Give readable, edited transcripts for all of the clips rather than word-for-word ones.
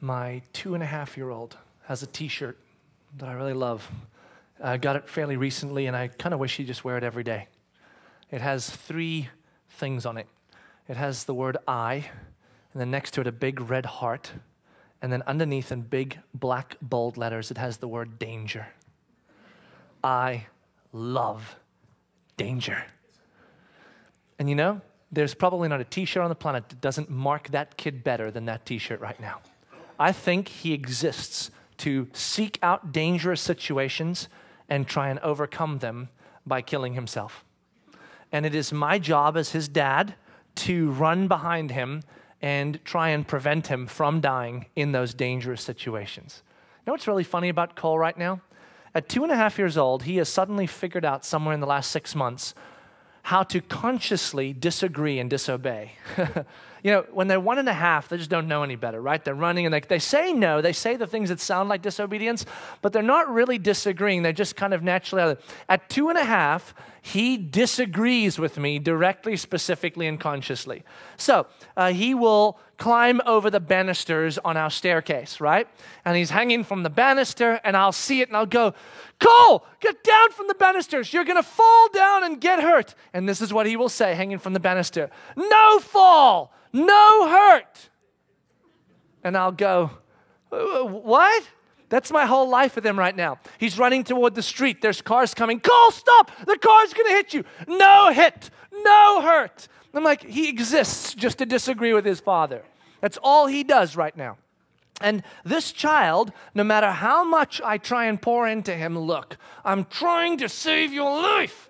My 2.5-year-old has a t-shirt that I really love. I got it fairly recently, and I kind of wish he'd just wear it every day. It has 3 things on it. It has the word I, and then next to it a big red heart, and then underneath in big black bold letters it has the word danger. I love danger. And you know, there's probably not a t-shirt on the planet that doesn't mark that kid better than that t-shirt right now. I think he exists to seek out dangerous situations and try and overcome them by killing himself. And it is my job as his dad to run behind him and try and prevent him from dying in those dangerous situations. You know what's really funny about Cole right now? At 2.5 years old, he has suddenly figured out somewhere in the last 6 months how to consciously disagree and disobey. You know, when they're 1.5, they just don't know any better, right? They're running and they say no. They say the things that sound like disobedience, but they're not really disagreeing. They're just kind of naturally. At 2.5, he disagrees with me directly, specifically, and consciously. So he will climb over the banisters on our staircase, right? And he's hanging from the banister, and I'll see it, and I'll go, Cole, get down from the banisters. You're going to fall down and get hurt. And this is what he will say, hanging from the banister. No fall, no hurt. And I'll go, what? That's my whole life with him right now. He's running toward the street. There's cars coming. Cole, stop. The car's going to hit you. No hit, no hurt. I'm like, he exists just to disagree with his father. That's all he does right now. And this child, no matter how much I try and pour into him, look, I'm trying to save your life.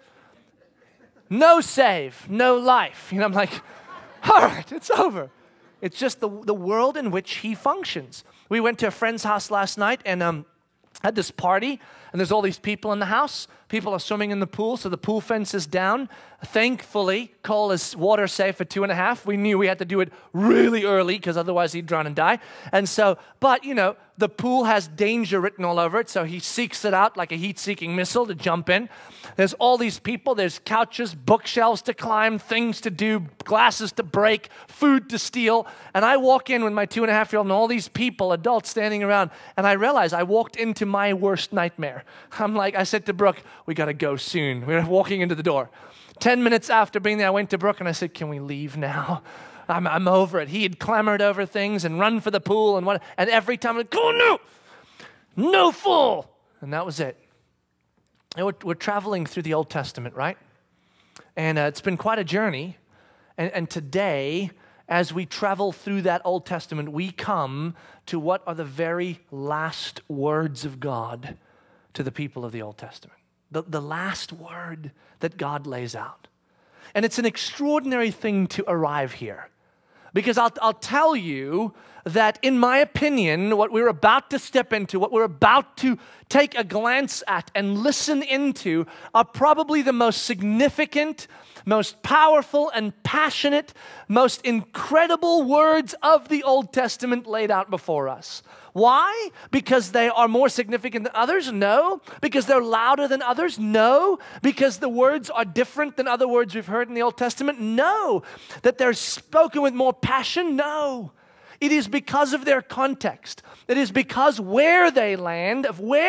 No save, no life. You know, I'm like, all right, it's over. It's just the world in which he functions. We went to a friend's house last night and had this party, and there's all these people in the house. People are swimming in the pool, so the pool fence is down. Thankfully, Cole is water safe for 2.5. We knew we had to do it really early because otherwise he'd drown and die. And so, but you know, the pool has danger written all over it, so he seeks it out like a heat-seeking missile to jump in. There's all these people. There's couches, bookshelves to climb, things to do, glasses to break, food to steal. And I walk in with my 2.5-year-old and all these people, adults standing around, and I realize I walked into my worst nightmare. I said to Brooke, we got to go soon. We're walking into the door. 10 minutes after being there, I went to Brooke and I said, can we leave now? I'm over it. He had clamored over things and run for the pool and every time I'd go, no fool. And that was it. And we're traveling through the Old Testament, right? And it's been quite a journey. And today, as we travel through that Old Testament, we come to what are the very last words of God to the people of the Old Testament. The last word that God lays out. And it's an extraordinary thing to arrive here. Because I'll tell you that in my opinion, what we're about to step into, what we're about to take a glance at and listen into are probably the most significant, most powerful and passionate, most incredible words of the Old Testament laid out before us. Why? Because they are more significant than others? No. Because they're louder than others? No. Because the words are different than other words we've heard in the Old Testament? No. That they're spoken with more passion? No. It is because of their context. It is because where they land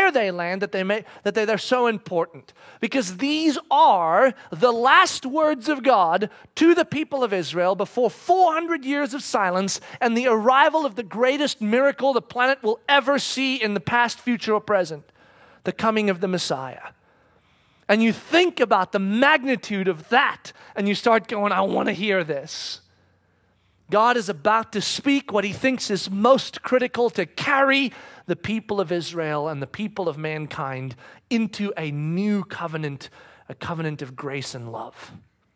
that they're so important. Because these are the last words of God to the people of Israel before 400 years of silence and the arrival of the greatest miracle the planet will ever see in the past, future, or present, the coming of the Messiah. And you think about the magnitude of that and you start going, I want to hear this. God is about to speak what he thinks is most critical to carry the people of Israel and the people of mankind into a new covenant, a covenant of grace and love.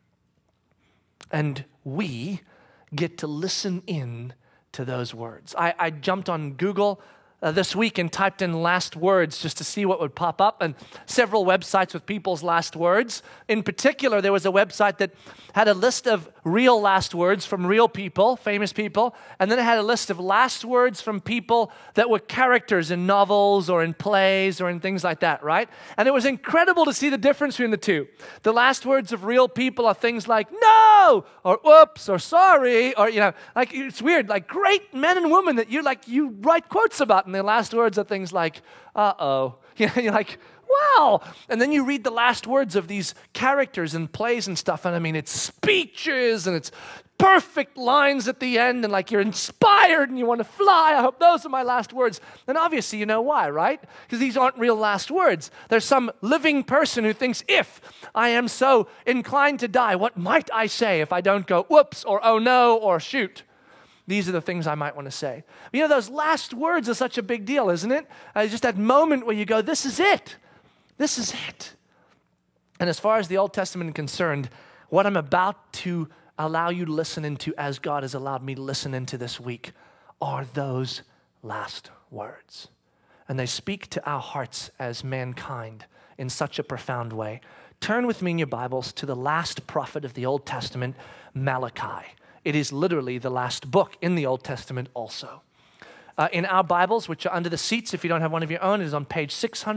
And we get to listen in to those words. I jumped on Google this week and typed in last words just to see what would pop up, and several websites with people's last words. In particular, there was a website that had a list of real last words from real people, famous people, and then it had a list of last words from people that were characters in novels or in plays or in things like that, right? And it was incredible to see the difference between the two. The last words of real people are things like no, or oops, or sorry, or, like, it's weird, like great men and women that you write quotes about, and their last words are things like, uh-oh. You're like, wow. And then you read the last words of these characters in plays and stuff, and I mean, it's speeches, and it's perfect lines at the end, and like you're inspired and you want to fly. I hope those are my last words. And obviously you know why, right? Because these aren't real last words. There's some living person who thinks, if I am so inclined to die, what might I say if I don't go whoops, or oh no, or shoot? These are the things I might want to say. Those last words are such a big deal, isn't it? Just that moment where you go, this is it. This is it. And as far as the Old Testament is concerned, what I'm about to allow you to listen into, as God has allowed me to listen into this week, are those last words. And they speak to our hearts as mankind in such a profound way. Turn with me in your Bibles to the last prophet of the Old Testament, Malachi. It is literally the last book in the Old Testament also. In our Bibles, which are under the seats, if you don't have one of your own, it is on page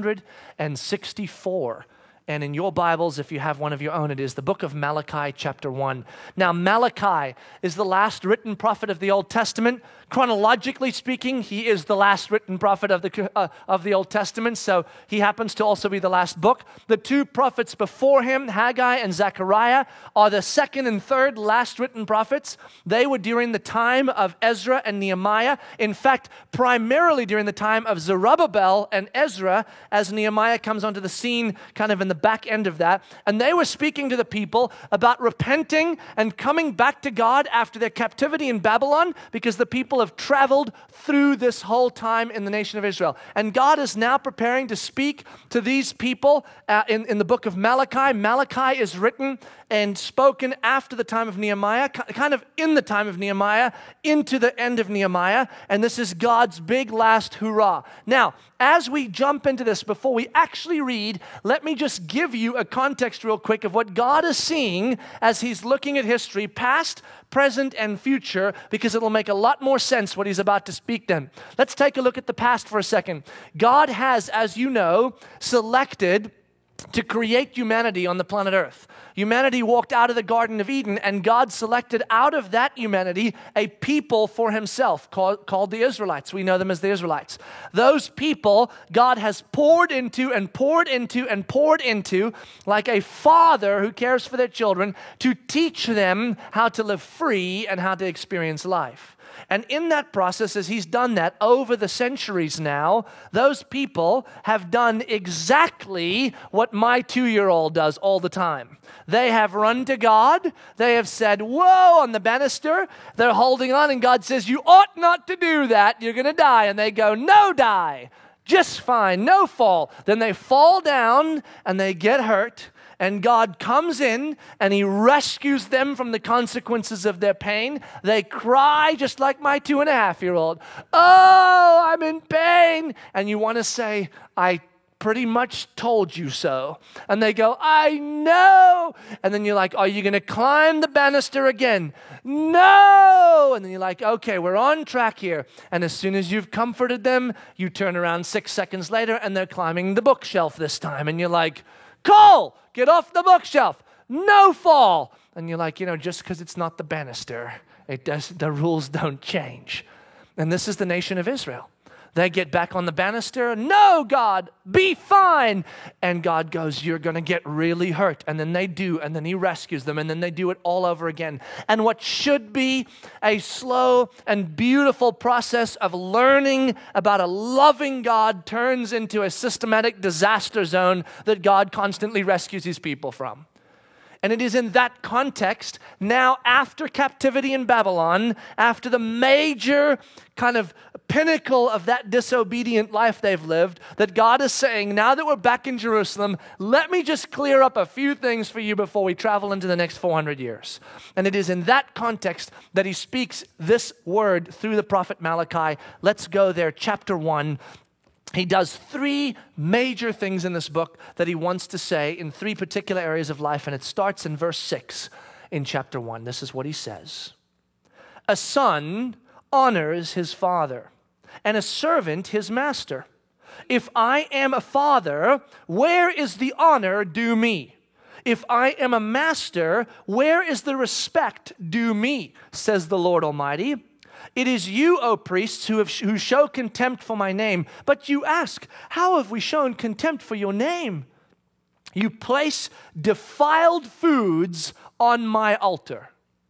664. And in your Bibles, if you have one of your own, it is the book of Malachi, chapter 1. Now, Malachi is the last written prophet of the Old Testament. Chronologically speaking, he is the last written prophet of the Old Testament, so he happens to also be the last book. The two prophets before him, Haggai and Zechariah, are the second and third last written prophets. They were during the time of Ezra and Nehemiah. In fact, primarily during the time of Zerubbabel and Ezra, as Nehemiah comes onto the scene kind of in the back end of that. And they were speaking to the people about repenting and coming back to God after their captivity in Babylon, because the people have traveled through this whole time in the nation of Israel. And God is now preparing to speak to these people in the book of Malachi. Malachi is written and spoken after the time of Nehemiah, kind of in the time of Nehemiah, into the end of Nehemiah. And this is God's big last hurrah. Now, as we jump into this, before we actually read, let me just give you a context real quick of what God is seeing as he's looking at history, past, present, and future, because it'll make a lot more sense what he's about to speak then. Let's take a look at the past for a second. God has, as you know, selected to create humanity on the planet Earth. Humanity walked out of the Garden of Eden, and God selected out of that humanity a people for himself called the Israelites. We know them as the Israelites. Those people God has poured into and poured into and poured into, like a father who cares for their children, to teach them how to live free and how to experience life. And in that process, as he's done that over the centuries now, those people have done exactly what my 2-year-old does all the time. They have run to God. They have said, whoa, on the banister. They're holding on, and God says, you ought not to do that. You're going to die. And they go, no, die. Just fine. No fall. Then they fall down, and they get hurt. And God comes in and he rescues them from the consequences of their pain. They cry just like my 2.5-year-old. Oh, I'm in pain. And you want to say, I pretty much told you so. And they go, I know. And then you're like, are you going to climb the banister again? No. And then you're like, okay, we're on track here. And as soon as you've comforted them, you turn around 6 seconds later and they're climbing the bookshelf this time. And you're like, Cole, get off the bookshelf. No fall. And you're like, just because it's not the banister, the rules don't change. And this is the nation of Israel. They get back on the banister. No, God, be fine. And God goes, you're going to get really hurt. And then they do. And then he rescues them. And then they do it all over again. And what should be a slow and beautiful process of learning about a loving God turns into a systematic disaster zone that God constantly rescues his people from. And it is in that context, now after captivity in Babylon, after the major kind of pinnacle of that disobedient life they've lived, that God is saying, now that we're back in Jerusalem, let me just clear up a few things for you before we travel into the next 400 years. And it is in that context that he speaks this word through the prophet Malachi. Let's go there, chapter 1. He does three major things in this book that he wants to say in three particular areas of life, and it starts in verse 6 in chapter 1. This is what he says. A son honors his father, and a servant his master. If I am a father, where is the honor due me? If I am a master, where is the respect due me? Says the Lord Almighty. It is you, O priests, who show contempt for my name. But you ask, how have we shown contempt for your name? You place defiled foods on my altar.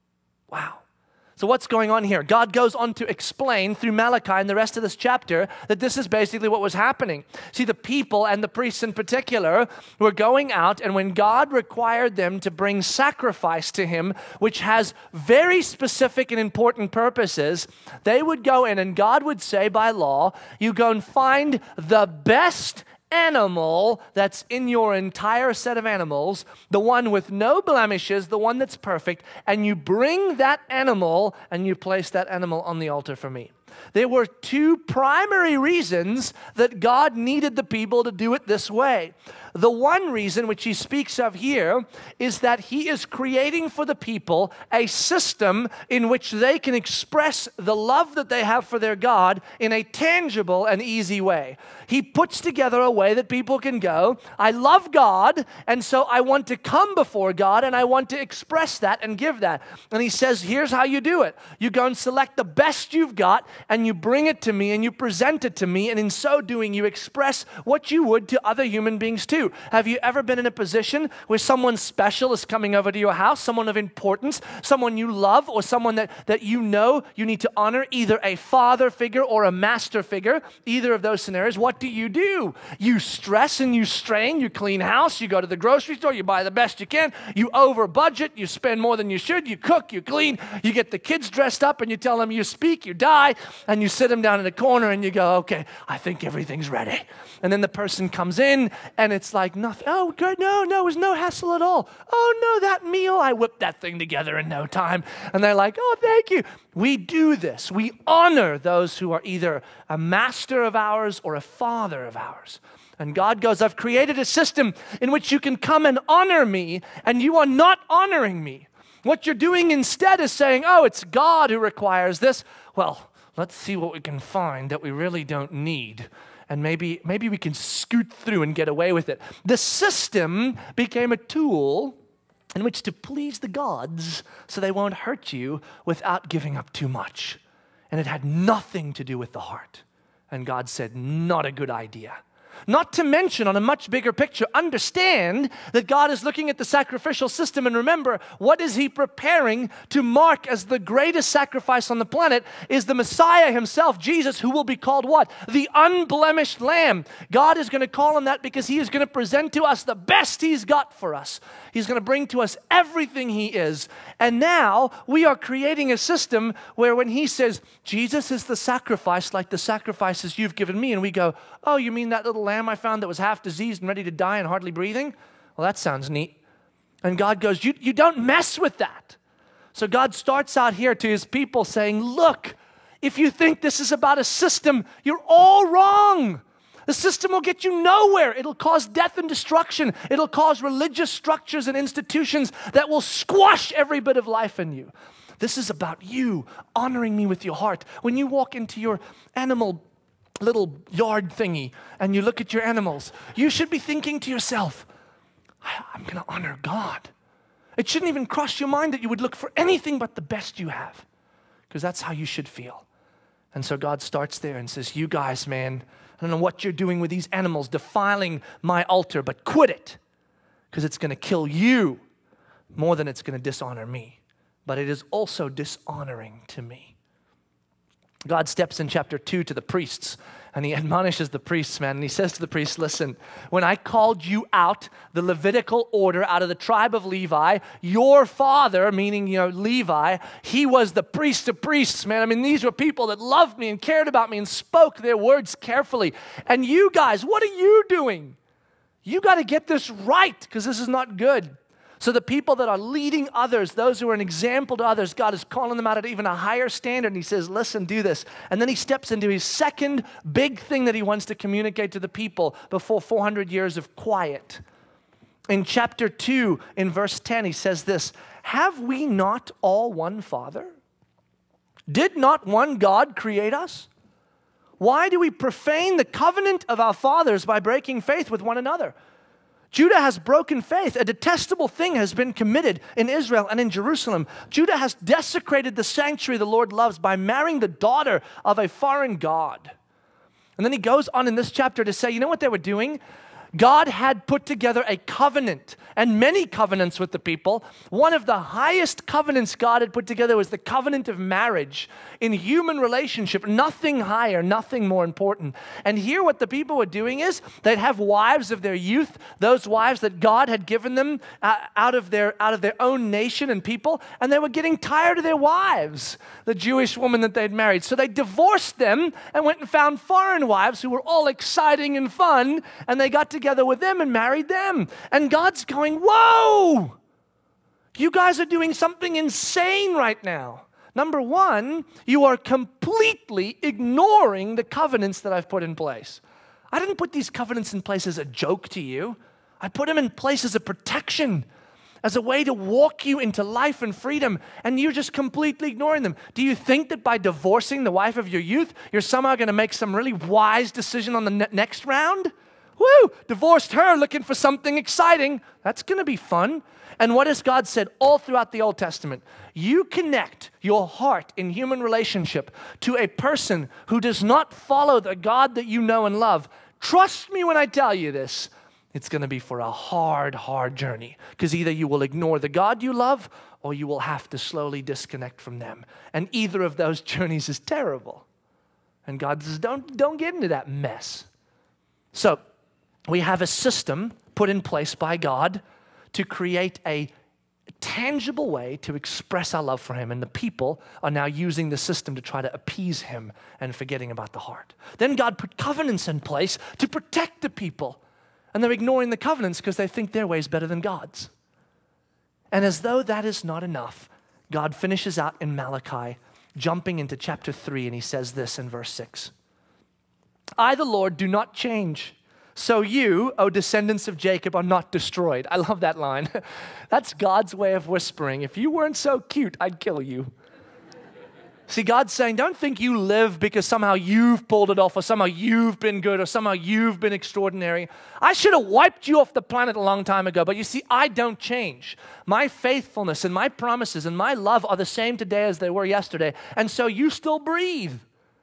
Wow. So what's going on here? God goes on to explain through Malachi and the rest of this chapter that this is basically what was happening. See, the people and the priests in particular were going out, and when God required them to bring sacrifice to him, which has very specific and important purposes, they would go in and God would say by law, you go and find the best animal that's in your entire set of animals, the one with no blemishes, the one that's perfect, and you bring that animal and you place that animal on the altar for me. There were two primary reasons that God needed the people to do it this way. The one reason, which he speaks of here, is that he is creating for the people a system in which they can express the love that they have for their God in a tangible and easy way. He puts together a way that people can go, I love God, and so I want to come before God, and I want to express that and give that. And he says, here's how you do it. You go and select the best you've got, and you bring it to me, and you present it to me, and in so doing, you express what you would to other human beings too. Have you ever been in a position where someone special is coming over to your house, someone of importance, someone you love, or someone that you know you need to honor, either a father figure or a master figure, either of those scenarios? What do? You stress and you strain, you clean house, you go to the grocery store, you buy the best you can, you over budget, you spend more than you should, you cook, you clean, you get the kids dressed up and you tell them you speak, you die, and you sit them down in the corner and you go, okay, I think everything's ready. And then the person comes in and it's like nothing. Oh, good. No, it was no hassle at all. Oh, no, that meal, I whipped that thing together in no time. And they're like, oh, thank you. We do this. We honor those who are either a master of ours or a father of ours. And God goes, I've created a system in which you can come and honor me, and you are not honoring me. What you're doing instead is saying, oh, it's God who requires this. Well, let's see what we can find that we really don't need. And maybe we can scoot through and get away with it. The system became a tool in which to please the gods so they won't hurt you without giving up too much. And it had nothing to do with the heart. And God said, not a good idea. Not to mention, on a much bigger picture, understand that God is looking at the sacrificial system, and remember, what is he preparing to mark as the greatest sacrifice on the planet is the Messiah himself, Jesus, who will be called what? The unblemished Lamb. God is going to call him that because he is going to present to us the best he's got for us. He's going to bring to us everything he is. And now we are creating a system where when he says, Jesus is the sacrifice like the sacrifices you've given me, and we go, oh, you mean that little lamb I found that was half diseased and ready to die and hardly breathing? Well, that sounds neat. And God goes, you don't mess with that. So God starts out here to his people saying, look, if you think this is about a system, you're all wrong. The system will get you nowhere. It'll cause death and destruction. It'll cause religious structures and institutions that will squash every bit of life in you. This is about you honoring me with your heart. When you walk into your animal little yard thingy and you look at your animals, you should be thinking to yourself, I'm going to honor God. It shouldn't even cross your mind that you would look for anything but the best you have, because that's how you should feel. And so God starts there and says, you guys, man, I don't know what you're doing with these animals defiling my altar, but quit it, because it's going to kill you more than it's going to dishonor me. But it is also dishonoring to me. God steps in chapter 2 to the priests, and he admonishes the priests, man, and he says to the priests, listen, when I called you out, the Levitical order out of the tribe of Levi, your father, meaning, Levi, he was the priest of priests, man. I mean, these were people that loved me and cared about me and spoke their words carefully. And you guys, what are you doing? You got to get this right, because this is not good. So the people that are leading others, those who are an example to others, God is calling them out at even a higher standard. And he says, listen, do this. And then he steps into his second big thing that he wants to communicate to the people before 400 years of quiet. In chapter 2, in verse 10, he says this, have we not all one Father? Did not one God create us? Why do we profane the covenant of our fathers by breaking faith with one another? Judah has broken faith. A detestable thing has been committed in Israel and in Jerusalem. Judah has desecrated the sanctuary the Lord loves by marrying the daughter of a foreign god. And then he goes on in this chapter to say, you know what they were doing? God had put together a covenant and many covenants with the people. One of the highest covenants God had put together was the covenant of marriage in human relationship. Nothing higher, nothing more important. And here what the people were doing is they'd have wives of their youth, those wives that God had given them out of their own nation and people, and they were getting tired of their wives, the Jewish woman that they'd married. So they divorced them and went and found foreign wives who were all exciting and fun, and they got together with them and married them. And God's going, whoa, you guys are doing something insane right now. Number one, you are completely ignoring the covenants that I've put in place. I didn't put these covenants in place as a joke to you. I put them in place as a protection, as a way to walk you into life and freedom, and you're just completely ignoring them. Do you think that by divorcing the wife of your youth, you're somehow going to make some really wise decision on the next round? Woo! Divorced her, looking for something exciting. That's going to be fun. And what has God said all throughout the Old Testament? You connect your heart in human relationship to a person who does not follow the God that you know and love. Trust me when I tell you this. It's going to be for a hard, hard journey. Because either you will ignore the God you love or you will have to slowly disconnect from them. And either of those journeys is terrible. And God says, don't get into that mess. So, we have a system put in place by God to create a tangible way to express our love for him. And the people are now using the system to try to appease him and forgetting about the heart. Then God put covenants in place to protect the people. And they're ignoring the covenants because they think their way is better than God's. And as though that is not enough, God finishes out in Malachi, jumping into chapter 3, and he says this in verse 6. I, the Lord, do not change. So you, O descendants of Jacob, are not destroyed. I love that line. That's God's way of whispering. If you weren't so cute, I'd kill you. See, God's saying, don't think you live because somehow you've pulled it off, or somehow you've been good, or somehow you've been extraordinary. I should have wiped you off the planet a long time ago, but you see, I don't change. My faithfulness and my promises and my love are the same today as they were yesterday, and so you still breathe.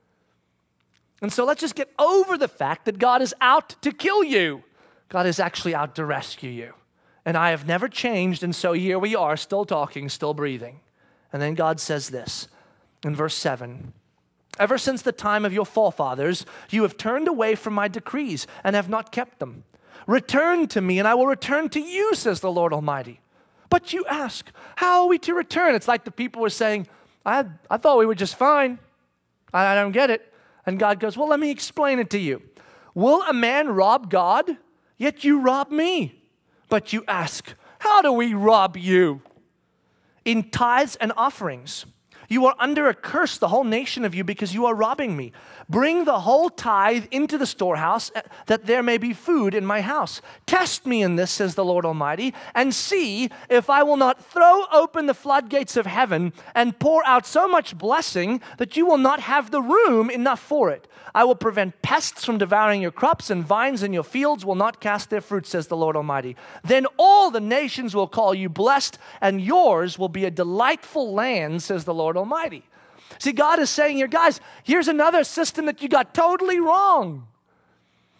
And so let's just get over the fact that God is out to kill you. God is actually out to rescue you. And I have never changed, and so here we are, still talking, still breathing. And then God says this in verse 7. Ever since the time of your forefathers, you have turned away from my decrees and have not kept them. Return to me, and I will return to you, says the Lord Almighty. But you ask, how are we to return? It's like the people were saying, I thought we were just fine. I don't get it. And God goes, well, let me explain it to you. Will a man rob God? Yet you rob me. But you ask, how do we rob you? In tithes and offerings. You are under a curse, the whole nation of you, because you are robbing me. Bring the whole tithe into the storehouse, that there may be food in my house. Test me in this, says the Lord Almighty, and see if I will not throw open the floodgates of heaven and pour out so much blessing that you will not have the room enough for it. I will prevent pests from devouring your crops, and vines in your fields will not cast their fruit, says the Lord Almighty. Then all the nations will call you blessed, and yours will be a delightful land, says the Lord Almighty. See, God is saying here, guys, here's another system that you got totally wrong.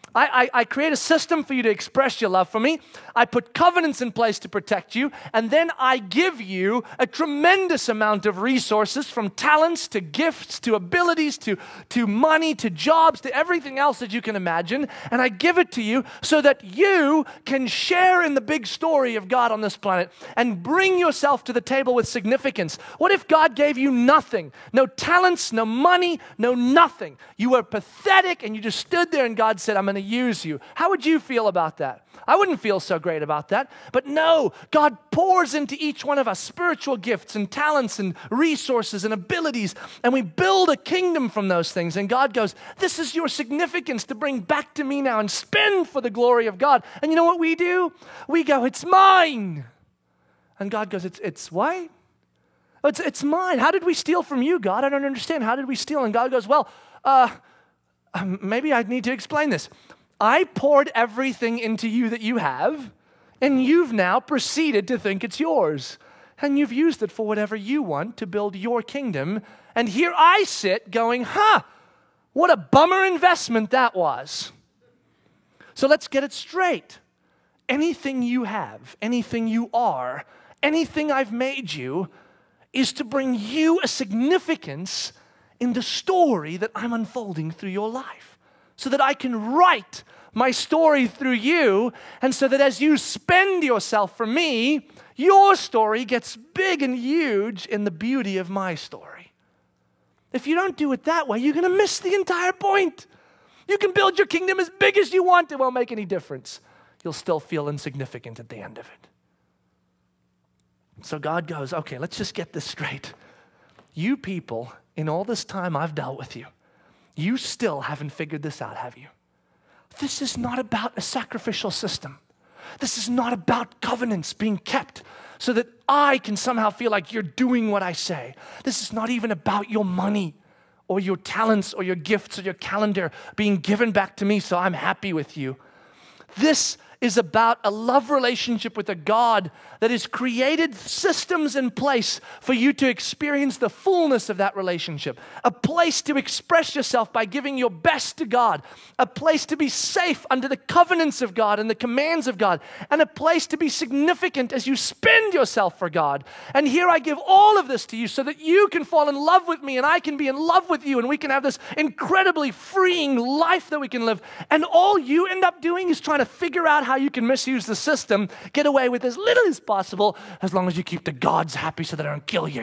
I create a system for you to express your love for me. I put covenants in place to protect you. And then I give you a tremendous amount of resources, from talents to gifts to abilities to money to jobs to everything else that you can imagine. And I give it to you so that you can share in the big story of God on this planet and bring yourself to the table with significance. What if God gave you nothing? No talents, no money, no nothing. You were pathetic and you just stood there and God said, I'm going to use you. How would you feel about that? I wouldn't feel so great about that. But no, God pours into each one of us spiritual gifts and talents and resources and abilities, and we build a kingdom from those things. And God goes, this is your significance to bring back to me now and spend for the glory of God. And you know what we do? We go, it's mine. And God goes, it's what? It's mine. How did we steal from you, God? I don't understand. How did we steal? And God goes, well, maybe I need to explain this. I poured everything into you that you have, and you've now proceeded to think it's yours. And you've used it for whatever you want to build your kingdom. And here I sit going, what a bummer investment that was. So let's get it straight. Anything you have, anything you are, anything I've made you is to bring you a significance in the story that I'm unfolding through your life, so that I can write my story through you, and so that as you spend yourself for me, your story gets big and huge in the beauty of my story. If you don't do it that way, you're going to miss the entire point. You can build your kingdom as big as you want. It won't make any difference. You'll still feel insignificant at the end of it. So God goes, okay, let's just get this straight. You people, in all this time I've dealt with you, you still haven't figured this out, have you? This is not about a sacrificial system. This is not about covenants being kept so that I can somehow feel like you're doing what I say. This is not even about your money or your talents or your gifts or your calendar being given back to me so I'm happy with you. This is about a love relationship with a God that has created systems in place for you to experience the fullness of that relationship. A place to express yourself by giving your best to God. A place to be safe under the covenants of God and the commands of God. And a place to be significant as you spend yourself for God. And here I give all of this to you so that you can fall in love with me and I can be in love with you and we can have this incredibly freeing life that we can live. And all you end up doing is trying to figure out how you can misuse the system, get away with as little as possible, as long as you keep the gods happy so they don't kill you.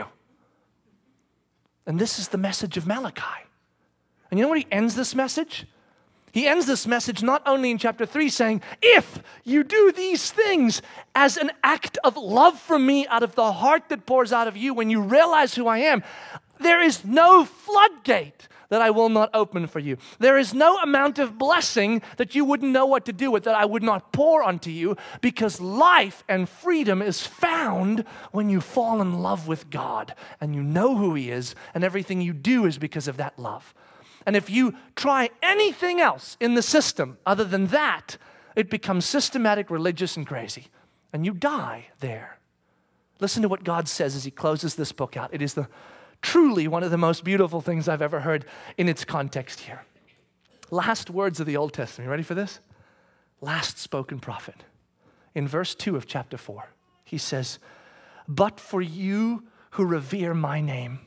And this is the message of Malachi. And you know what he ends this message? He ends this message not only in chapter 3 saying, if you do these things as an act of love for me out of the heart that pours out of you when you realize who I am, there is no floodgate that I will not open for you. There is no amount of blessing that you wouldn't know what to do with that I would not pour onto you, because life and freedom is found when you fall in love with God and you know who He is, and everything you do is because of that love. And if you try anything else in the system other than that, it becomes systematic, religious, and crazy. And you die there. Listen to what God says as He closes this book out. It is truly one of the most beautiful things I've ever heard in its context here. Last words of the Old Testament. You ready for this? Last spoken prophet. In verse 2 of chapter 4, he says, but for you who revere my name,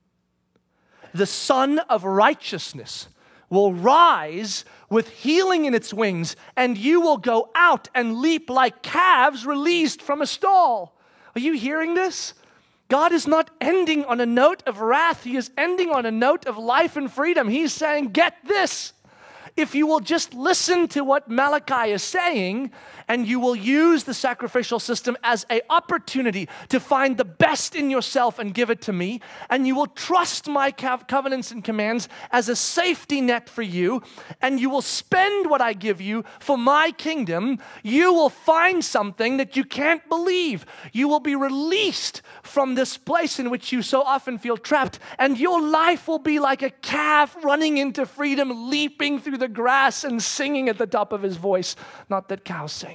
the Son of Righteousness will rise with healing in its wings, and you will go out and leap like calves released from a stall. Are you hearing this? God is not ending on a note of wrath. He is ending on a note of life and freedom. He's saying, get this. If you will just listen to what Malachi is saying, and you will use the sacrificial system as an opportunity to find the best in yourself and give it to me, and you will trust my covenants and commands as a safety net for you, and you will spend what I give you for my kingdom, you will find something that you can't believe. You will be released from this place in which you so often feel trapped, and your life will be like a calf running into freedom, leaping through the grass and singing at the top of his voice. Not that cows sing.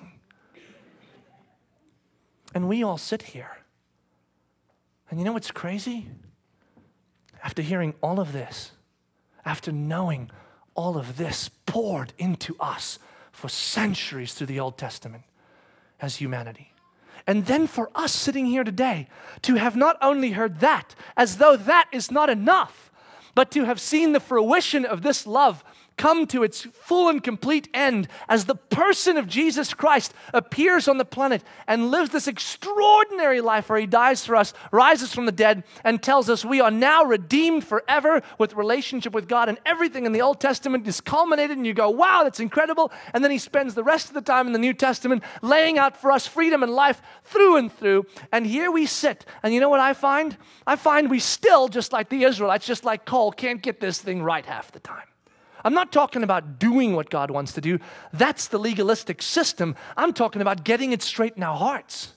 And we all sit here. And you know what's crazy? After hearing all of this, after knowing all of this poured into us for centuries through the Old Testament as humanity. And then for us sitting here today to have not only heard that, as though that is not enough, but to have seen the fruition of this love come to its full and complete end as the person of Jesus Christ appears on the planet and lives this extraordinary life where he dies for us, rises from the dead, and tells us we are now redeemed forever with relationship with God. And everything in the Old Testament is culminated, and you go, wow, that's incredible. And then he spends the rest of the time in the New Testament laying out for us freedom and life through and through. And here we sit. And you know what I find? I find we still, just like the Israelites, just like Cole, can't get this thing right half the time. I'm not talking about doing what God wants to do. That's the legalistic system. I'm talking about getting it straight in our hearts.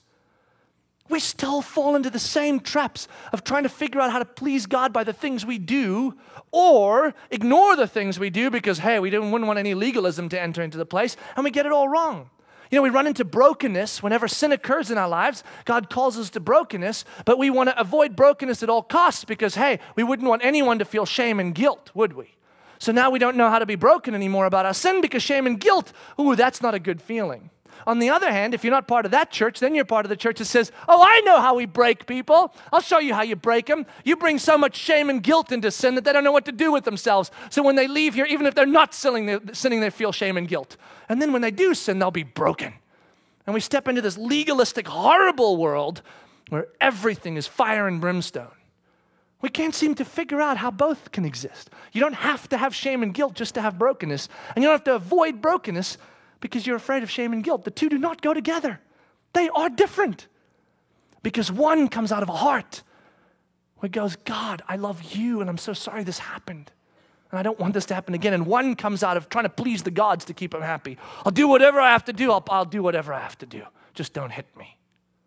We still fall into the same traps of trying to figure out how to please God by the things we do, or ignore the things we do because, hey, we wouldn't want any legalism to enter into the place, and we get it all wrong. You know, we run into brokenness whenever sin occurs in our lives. God calls us to brokenness, but we want to avoid brokenness at all costs because, hey, we wouldn't want anyone to feel shame and guilt, would we? So now we don't know how to be broken anymore about our sin because shame and guilt, ooh, that's not a good feeling. On the other hand, if you're not part of that church, then you're part of the church that says, oh, I know how we break people. I'll show you how you break them. You bring so much shame and guilt into sin that they don't know what to do with themselves. So when they leave here, even if they're not sinning, they feel shame and guilt. And then when they do sin, they'll be broken. And we step into this legalistic, horrible world where everything is fire and brimstone. We can't seem to figure out how both can exist. You don't have to have shame and guilt just to have brokenness. And you don't have to avoid brokenness because you're afraid of shame and guilt. The two do not go together. They are different. Because one comes out of a heart where it goes, God, I love you and I'm so sorry this happened. And I don't want this to happen again. And one comes out of trying to please the gods to keep them happy. I'll do whatever I have to do. I'll do whatever I have to do. Just don't hit me.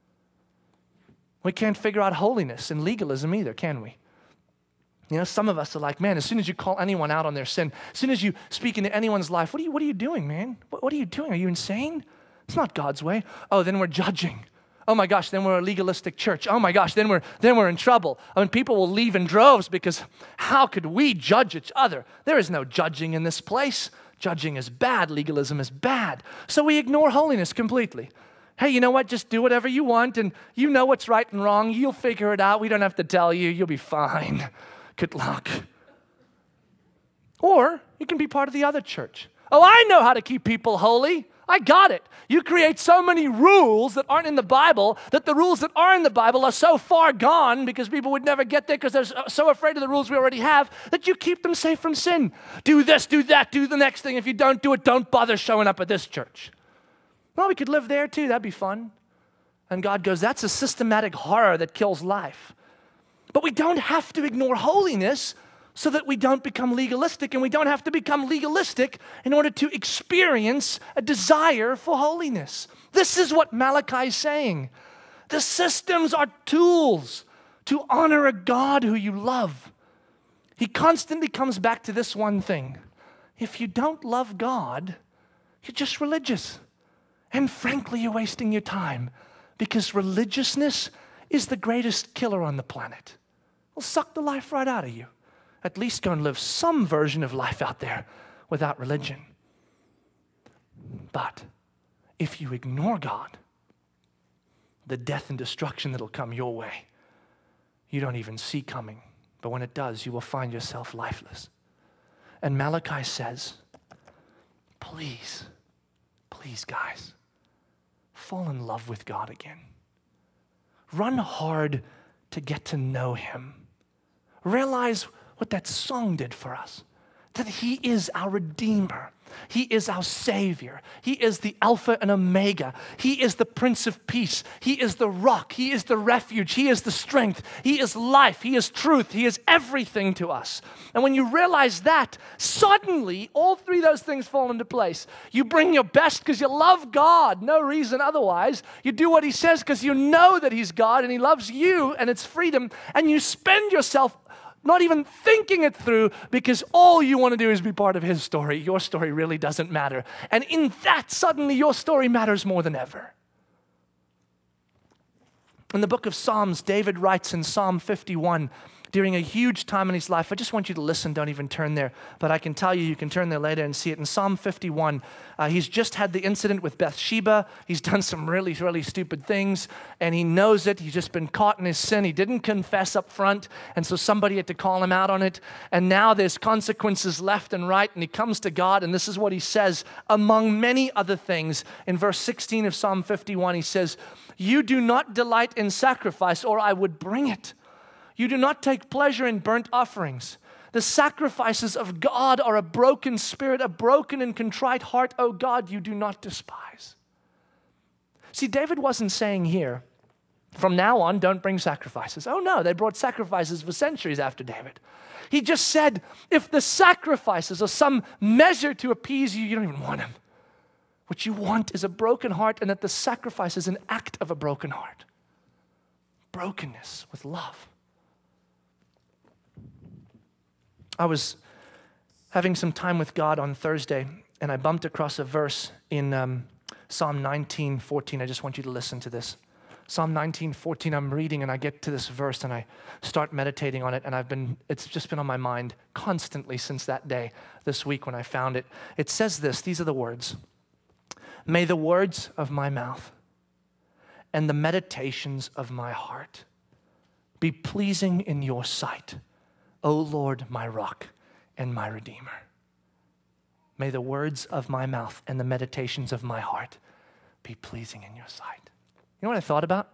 We can't figure out holiness and legalism either, can we? You know, some of us are like, man, as soon as you call anyone out on their sin, as soon as you speak into anyone's life, what are you doing, man? What are you doing? Are you insane? It's not God's way. Oh, then we're judging. Oh my gosh, then we're a legalistic church. Oh my gosh, then we're in trouble. I mean, people will leave in droves because how could we judge each other? There is no judging in this place. Judging is bad. Legalism is bad. So we ignore holiness completely. Hey, you know what? Just do whatever you want, and you know what's right and wrong. You'll figure it out. We don't have to tell you. You'll be fine. Good luck. Or you can be part of the other church. Oh, I know how to keep people holy. I got it. You create so many rules that aren't in the Bible that the rules that are in the Bible are so far gone because people would never get there because they're so afraid of the rules we already have that you keep them safe from sin. Do this, do that, do the next thing. If you don't do it, don't bother showing up at this church. Well, we could live there too. That'd be fun. And God goes, that's a systematic horror that kills life. But we don't have to ignore holiness so that we don't become legalistic, and we don't have to become legalistic in order to experience a desire for holiness. This is what Malachi is saying. The systems are tools to honor a God who you love. He constantly comes back to this one thing. If you don't love God, you're just religious. And frankly, you're wasting your time because religiousness is the greatest killer on the planet. It'll suck the life right out of you. At least go and live some version of life out there without religion. But if you ignore God, the death and destruction that'll come your way, you don't even see coming. But when it does, you will find yourself lifeless. And Malachi says, please, guys, fall in love with God again. Run hard to get to know Him. Realize what that song did for us, that He is our Redeemer. He is our Savior. He is the Alpha and Omega. He is the Prince of Peace. He is the rock. He is the refuge. He is the strength. He is life. He is truth. He is everything to us. And when you realize that, suddenly all three of those things fall into place. You bring your best because you love God, no reason otherwise. You do what He says because you know that He's God and He loves you and it's freedom. And you spend yourself not even thinking it through because all you want to do is be part of His story. Your story really doesn't matter. And in that, suddenly your story matters more than ever. In the book of Psalms, David writes in Psalm 51, during a huge time in his life. I just want you to listen. Don't even turn there. But I can tell you, you can turn there later and see it. In Psalm 51, he's just had the incident with Bathsheba. He's done some really, really stupid things, and he knows it. He's just been caught in his sin. He didn't confess up front, and so somebody had to call him out on it. And now there's consequences left and right, and he comes to God, and this is what he says, among many other things. In verse 16 of Psalm 51, he says, "You do not delight in sacrifice, or I would bring it. You do not take pleasure in burnt offerings. The sacrifices of God are a broken spirit, a broken and contrite heart. O God, you do not despise." See, David wasn't saying here, from now on, don't bring sacrifices. Oh no, they brought sacrifices for centuries after David. He just said, if the sacrifices are some measure to appease you, you don't even want them. What you want is a broken heart, and that the sacrifice is an act of a broken heart. Brokenness with love. I was having some time with God on Thursday, and I bumped across a verse in Psalm 19:14. I just want you to listen to this. Psalm 19:14, I'm reading, and I get to this verse, and I start meditating on it, and it's just been on my mind constantly since that day, this week when I found it. It says this, these are the words. "May the words of my mouth and the meditations of my heart be pleasing in your sight, O Lord, my rock and my redeemer." May the words of my mouth and the meditations of my heart be pleasing in your sight. You know what I thought about?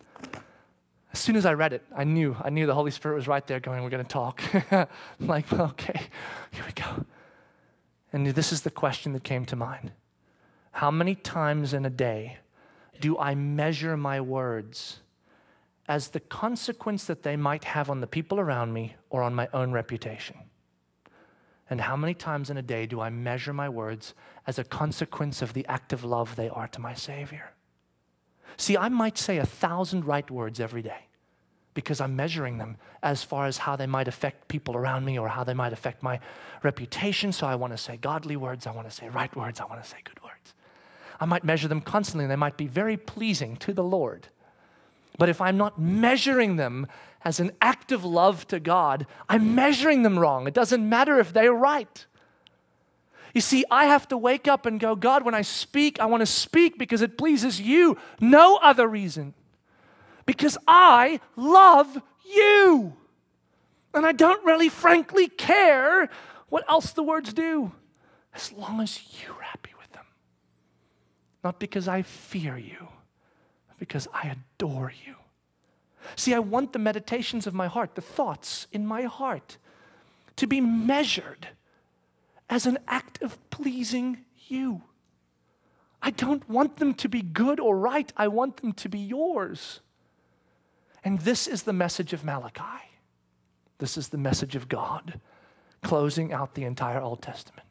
As soon as I read it, I knew the Holy Spirit was right there going, we're going to talk. I'm like, okay, here we go. And this is the question that came to mind. How many times in a day do I measure my words as the consequence that they might have on the people around me or on my own reputation? And how many times in a day do I measure my words as a consequence of the act of love they are to my Savior? See, I might say 1,000 right words every day because I'm measuring them as far as how they might affect people around me or how they might affect my reputation. So I want to say godly words, I want to say right words, I want to say good words. I might measure them constantly, and they might be very pleasing to the Lord. But if I'm not measuring them as an act of love to God, I'm measuring them wrong. It doesn't matter if they're right. You see, I have to wake up and go, God, when I speak, I want to speak because it pleases you. No other reason. Because I love you. And I don't really, frankly, care what else the words do, as long as you're happy with them. Not because I fear you, but because I adore you. See, I want the meditations of my heart, the thoughts in my heart, to be measured as an act of pleasing you. I don't want them to be good or right. I want them to be yours. And this is the message of Malachi. This is the message of God, closing out the entire Old Testament.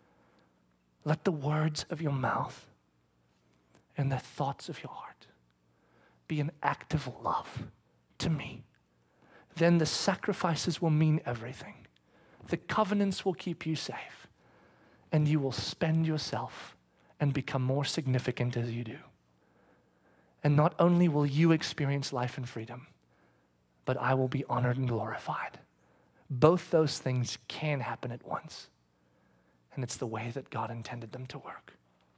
Let the words of your mouth and the thoughts of your heart be an act of love to me. Then the sacrifices will mean everything. The covenants will keep you safe, and you will spend yourself and become more significant as you do. And not only will you experience life and freedom, but I will be honored and glorified. Both those things can happen at once, and it's the way that God intended them to work.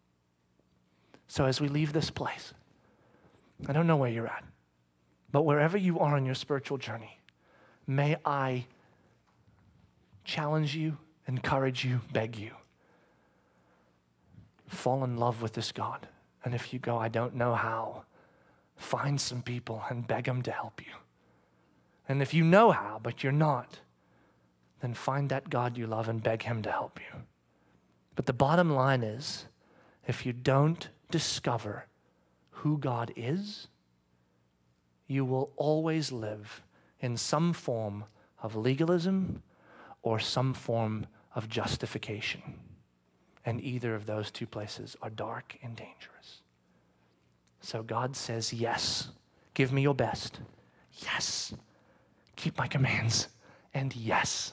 So as we leave this place, I don't know where you're at, but wherever you are on your spiritual journey, may I challenge you, encourage you, beg you. Fall in love with this God. And if you go, I don't know how, find some people and beg them to help you. And if you know how, but you're not, then find that God you love and beg him to help you. But the bottom line is, if you don't discover who God is, you will always live in some form of legalism or some form of justification. And either of those two places are dark and dangerous. So God says, yes, give me your best. Yes, keep my commands. And yes,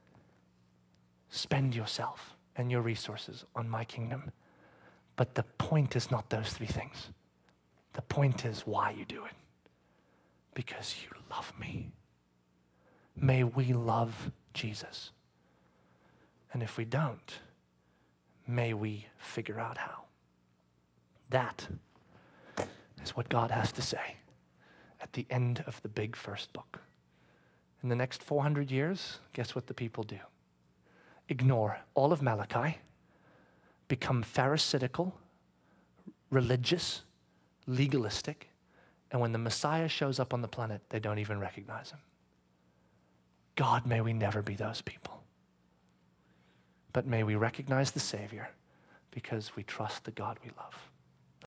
spend yourself and your resources on my kingdom. But the point is not those three things. The point is why you do it. Because you love me. May we love Jesus. And if we don't, may we figure out how. That is what God has to say at the end of the big first book. In the next 400 years, guess what the people do? Ignore all of Malachi, become pharisaical, religious, legalistic, and when the Messiah shows up on the planet, they don't even recognize him. God, may we never be those people. But may we recognize the Savior because we trust the God we love.